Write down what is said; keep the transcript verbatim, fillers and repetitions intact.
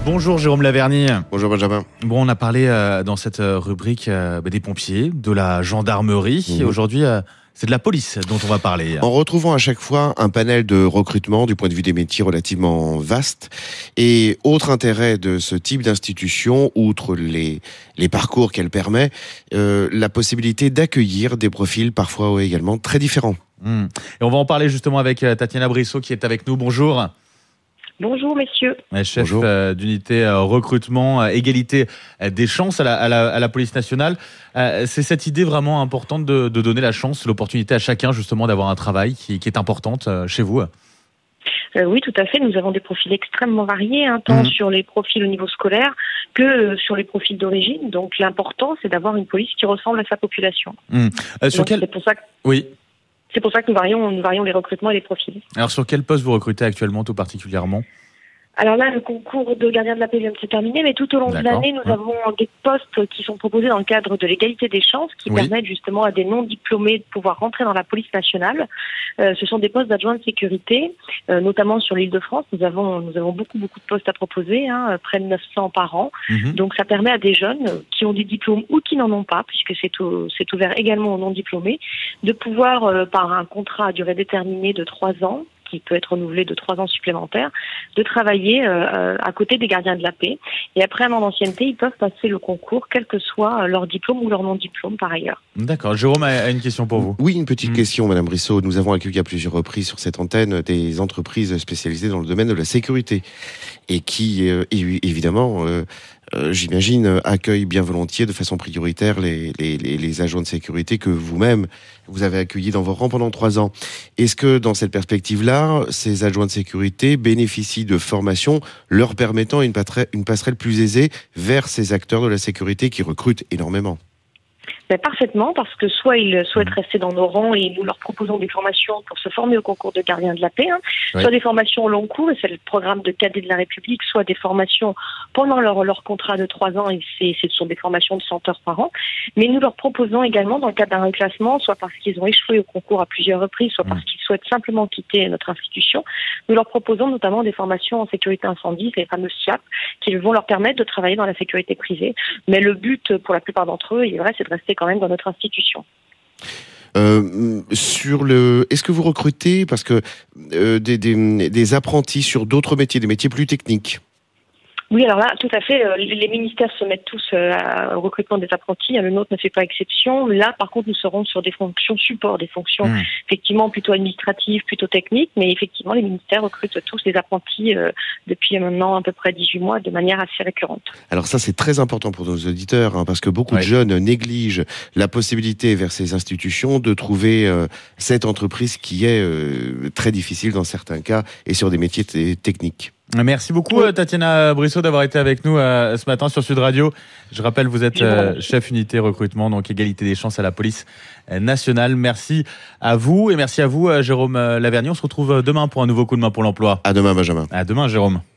Bonjour Jérôme Laverny. Bonjour Benjamin. Bon, on a parlé euh, dans cette rubrique euh, des pompiers, de la gendarmerie. Mmh. Et aujourd'hui, euh, c'est de la police dont on va parler. En retrouvant à chaque fois un panel de recrutement du point de vue des métiers relativement vaste. Et autre intérêt de ce type d'institution, outre les, les parcours qu'elle permet, euh, la possibilité d'accueillir des profils parfois également très différents. Mmh. Et on va en parler justement avec euh, Tatiana Brissot qui est avec nous. Bonjour. Bonjour messieurs. Chef euh, d'unité euh, recrutement, euh, égalité euh, des chances à la, à, la, à la police nationale. Euh, c'est cette idée vraiment importante de, de donner la chance, l'opportunité à chacun justement d'avoir un travail qui, qui est importante euh, chez vous. Euh, oui, tout à fait. Nous avons des profils extrêmement variés, hein, tant mmh. sur les profils au niveau scolaire que euh, sur les profils d'origine. Donc l'important, c'est d'avoir une police qui ressemble à sa population. Mmh. Euh, sur Donc, quel... C'est pour ça que... Oui. C'est pour ça que nous varions, nous varions les recrutements et les profils. Alors sur quel poste vous recrutez actuellement tout particulièrement ? Alors là, le concours de gardien de la paix vient de se terminer, mais tout au long de l'année, nous ouais. avons des postes qui sont proposés dans le cadre de l'égalité des chances, qui oui. permettent justement à des non-diplômés de pouvoir rentrer dans la police nationale. Euh, ce sont des postes d'adjoint de sécurité, euh, notamment sur l'Île-de-France. Nous avons, nous avons beaucoup, beaucoup de postes à proposer, hein, près de neuf cents par an. Mm-hmm. Donc ça permet à des jeunes qui ont des diplômes ou qui n'en ont pas, puisque c'est, au, c'est ouvert également aux non-diplômés, de pouvoir, euh, par un contrat à durée déterminée de trois ans, qui peut être renouvelé de trois ans supplémentaires, de travailler euh, à côté des gardiens de la paix. Et après un an d'ancienneté, ils peuvent passer le concours, quel que soit leur diplôme ou leur non-diplôme par ailleurs. D'accord. Jérôme a une question pour vous. Oui, une petite mmh. question, Madame Brissot. Nous avons accueilli à plusieurs reprises sur cette antenne des entreprises spécialisées dans le domaine de la sécurité et qui, euh, évidemment, euh, euh, j'imagine, accueillent bien volontiers de façon prioritaire les, les, les, les agents de sécurité que vous-même, vous avez accueillis dans vos rangs pendant trois ans. Est-ce que, dans cette perspective-là, ces adjoints de sécurité bénéficient de formations leur permettant une passerelle, une passerelle plus aisée vers ces acteurs de la sécurité qui recrutent énormément ? Ben, parfaitement, parce que soit ils souhaitent rester dans nos rangs et nous leur proposons des formations pour se former au concours de gardien de la paix, hein, oui. soit des formations au long cours, et c'est le programme de cadet de la République, soit des formations pendant leur, leur contrat de trois ans, et c'est, ce sont des formations de cent heures par an. Mais nous leur proposons également, dans le cadre d'un reclassement, soit parce qu'ils ont échoué au concours à plusieurs reprises, soit parce qu'ils souhaitent simplement quitter notre institution, nous leur proposons notamment des formations en sécurité incendie, les fameuses S I A P, qui vont leur permettre de travailler dans la sécurité privée. Mais le but, pour la plupart d'entre eux, il est vrai, c'est de rester quand même dans notre institution. Euh, sur le, est-ce que vous recrutez parce que euh, des, des, des apprentis sur d'autres métiers, des métiers plus techniques ? Oui, alors là, tout à fait. Les ministères se mettent tous au recrutement des apprentis. Le nôtre ne fait pas exception. Là, par contre, nous serons sur des fonctions support, des fonctions mmh. effectivement plutôt administratives, plutôt techniques. Mais effectivement, les ministères recrutent tous des apprentis euh, depuis maintenant à peu près dix-huit mois de manière assez récurrente. Alors ça, c'est très important pour nos auditeurs, hein, parce que beaucoup ouais. de jeunes négligent la possibilité vers ces institutions de trouver euh, cette entreprise qui est euh, très difficile dans certains cas et sur des métiers t- techniques. Merci beaucoup oui. Tatiana Brissot d'avoir été avec nous euh, ce matin sur Sud Radio. Je rappelle, vous êtes euh, chef unité recrutement, donc égalité des chances à la police nationale. Merci à vous et merci à vous Jérôme Laverny. On se retrouve demain pour un nouveau coup de main pour l'emploi. À demain Benjamin. À demain Jérôme.